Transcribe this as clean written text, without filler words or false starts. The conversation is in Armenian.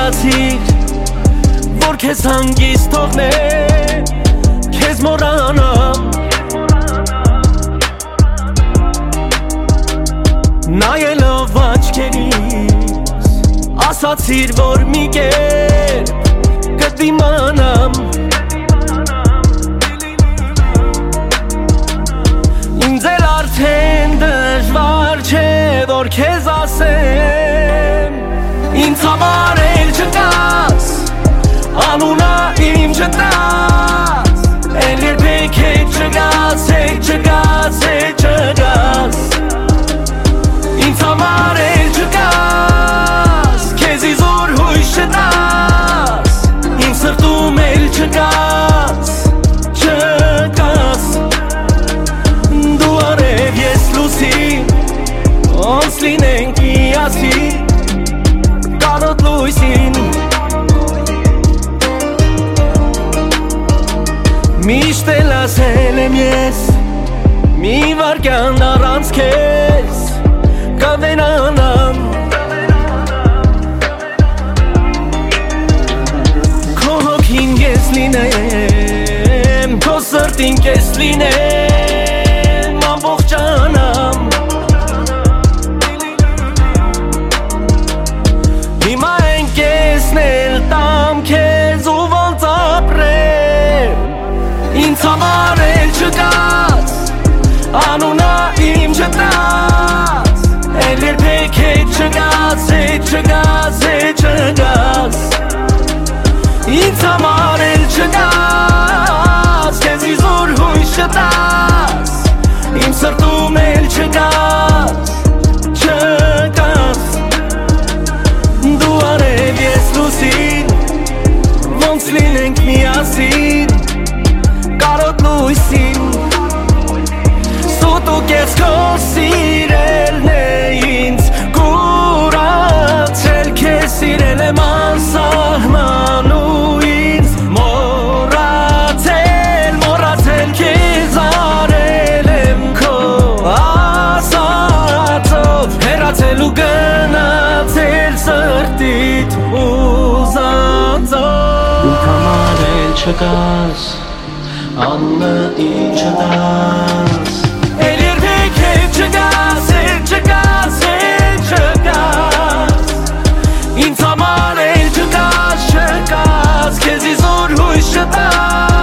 թույլացիր, որ քեզ հանգիստ թողնեմ, քեզ մոռանամ նայելով աչքերիս, ասացիր, որ մի կերպ կդիմանամ ինձ էլ արդեն դժվար չէ, որ քեզ ասեմ ինձ համար էլ չկաս, անունը իմ չտաս, էլ երբեք հետ չգաս, հետ չգաս, հետ չգաս ինձ համար էլ չկաս, քեզ իզուր հույս չտաս, իմ սրտում էլ չկաս, չկաս դու արև ես լուսին, ոնց լինենք միասին կարոտ լույսին միշտ էլ ասել եմ ես մի վարկյան առանց քեզ կավենանամ քո հոգին ես լինեմ, քո սրտին կես լինեմ, ամբողջանամ հիմա են կեսնել տամ քեզ ու ոնց ապրեմ ինձ համար էլ չկաս, անունը իմ չտաս, էլ երբեք հետ չգաս, հետ չգաս, հետ չգաս ինձ համար էլ չկաս, քեզ իզուր հույս չտաս, իմ սրտում էլ չկաս, չկաս դու արև ես լուսին, ոնց լինենք միասին կարոտ լույսին սուտ ու կեղծ քո սիրելն է ինձ կուրացել քեզ սիրել եմ անսահման ու ինձ մոռացել քեզ արել եմ քո ասածով հեռացել ու գնացել սրտիդ ուզածով ինձ համար էլ չկաս, անունը իմ չտաս, էլ երբեք հետ չգաս, հետ չգաս, հետ չգաս ինձ համար էլ չկաս, չկաս, քեզ իզուր հույս չտաս